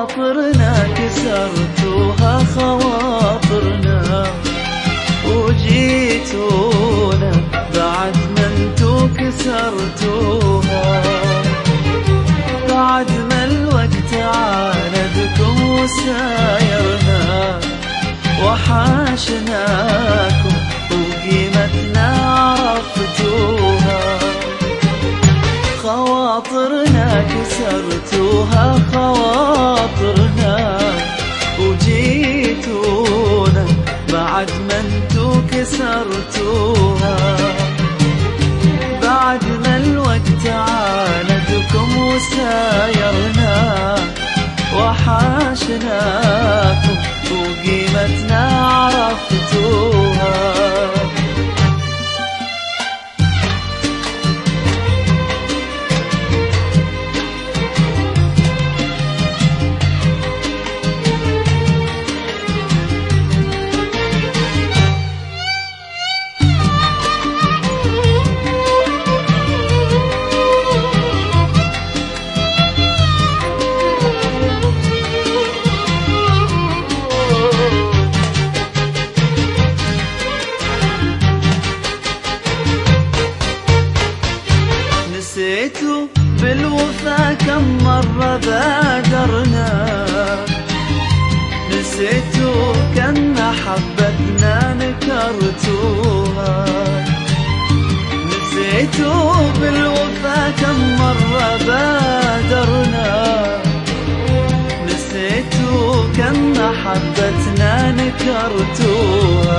خواطرنا كسرتوها خواطرنا، وجيتونا بعد ما انتو كسرتوها. بعد ما الوقت عاندكم وسايرنا، وحاشناكم وقيمتنا عرفتوها. خواطرنا كسرتوها خواطرنا، وجيتونا بعد ما انتو كسرتوها. بعد ما الوقت عاندكم وسايرنا، وحاشناكم وقيمتنا عرفتوها. نسيتوا بالوفا كم مرة بادرنا، نسيتوا كم محبتنا نكرتوها. نسيتوا بالوفا كم مرة بادرنا، نسيتوا كم محبتنا نكرتوها.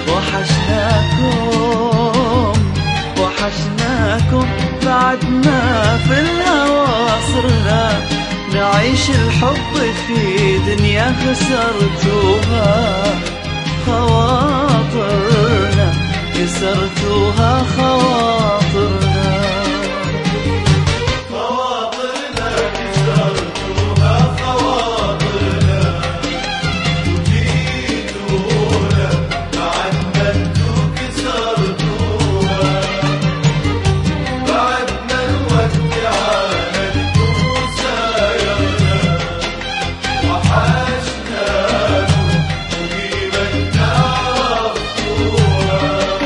وحشناكم بعد ما في الهوى صرنا نعيش الحب في دنيا خسرتوها. خواطرنا كسرتوها خواطرنا، خواطرنا كسرتوها خواطرنا، وجيتونا بعد ما انتو كسرتوها. بعد ما الوقت عاندكم وسايرنا، وحشناكم وقيمتنا عرفتوها.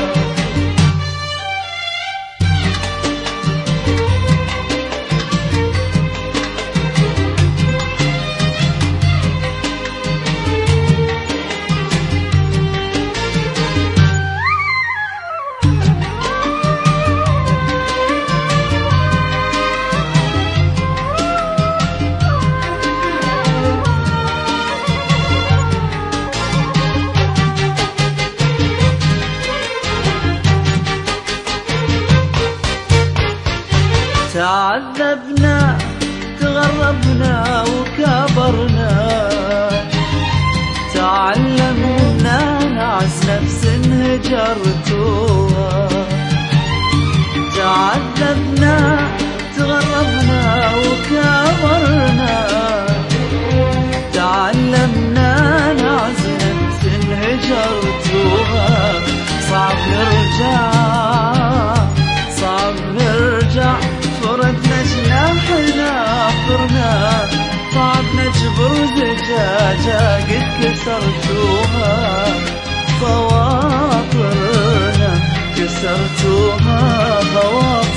تعذبنا تغربنا وكبرنا، تعلمنا نعز نفس انهجرتوها. تعذبنا تغربنا وكبرنا، تعلمنا نعز نفس انهجرتوها. صعب نرجع فردنا جناحنا فرنا، صعب نجبر زجاجة قد كسرتوها. خواطرنا كسرتوها خواطرنا.